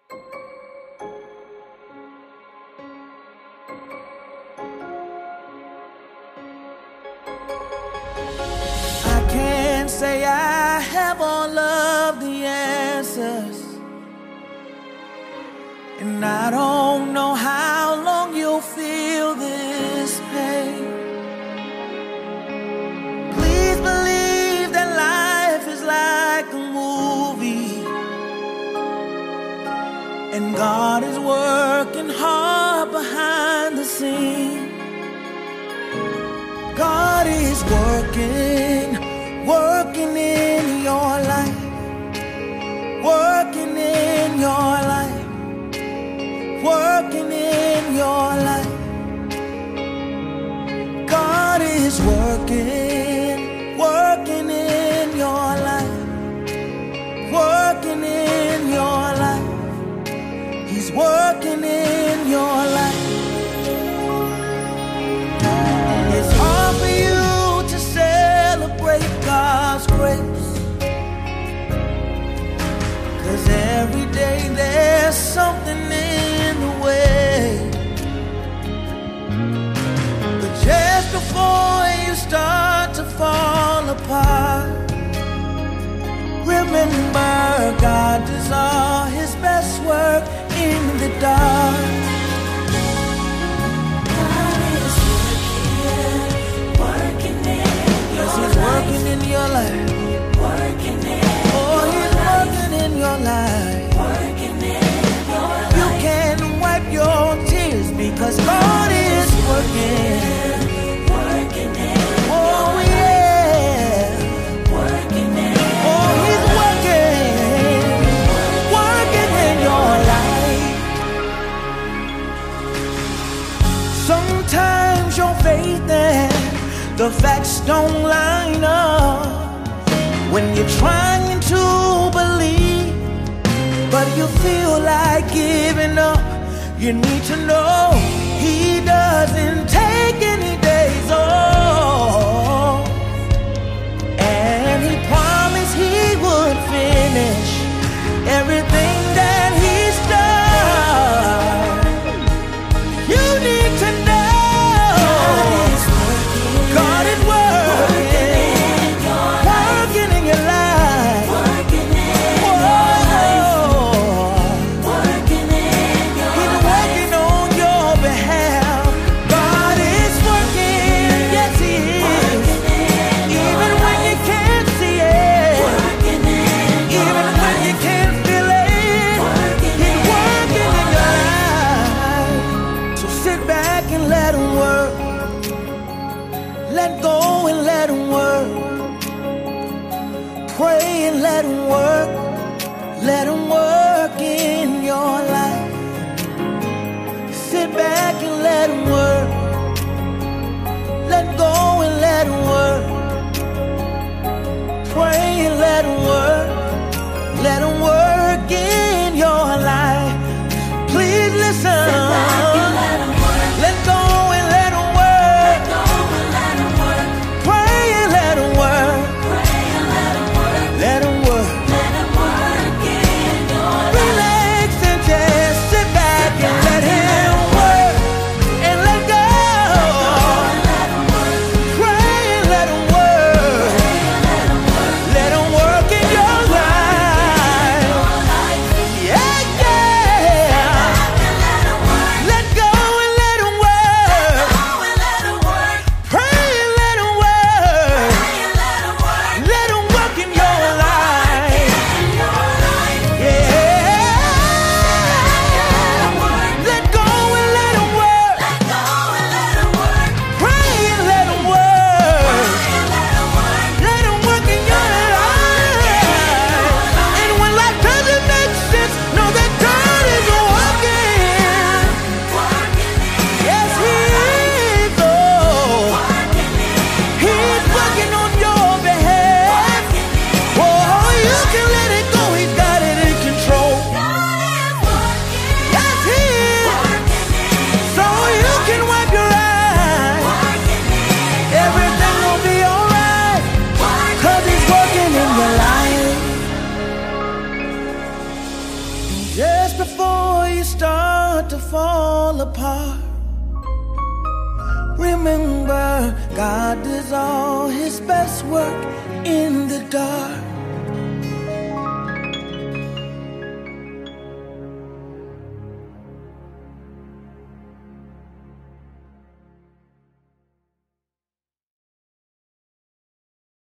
I can't say I have all of the answers, and I don't know how long you'll feel this pain. Please believe that life is like a movie, and God is working hard behind the scenes. God is working in your life, working in your life, working in your life. God is working in your life, working in your life. He's working in your life. It's hard for you to celebrate God's grace, 'cause every day there's something in the way. But just before you start to fall apart, remember God does all His best work in the dark. He's working in your life. Oh, He's working in your life. You can wipe your tears because God is working. Oh, yeah. Oh, He's working in your life. Sometimes your faith and the facts don't line up when you're trying to believe, but you feel like giving up. You need to know He doesn't take any days off, and He promised He would finish everything that He started. You need to know God is working in your life. He's working on your behalf. God is working, yes He is. Even when you can't see it, even when you can't feel it, He's working in your life. So sit back and let Him work. Let go and let Him work. Pray and let Him work. Let Him work in your life. Sit back and let Him work. Let go and let Him work. Pray and let Him work. Let Him work in your life. Please listen. Let go and let Him work. Pray and let Him work. Let Him work. Relax and just sit back and let Him work. And let go. Pray and let Him work. Just before you start to fall apart, remember, God does all His best work in the dark.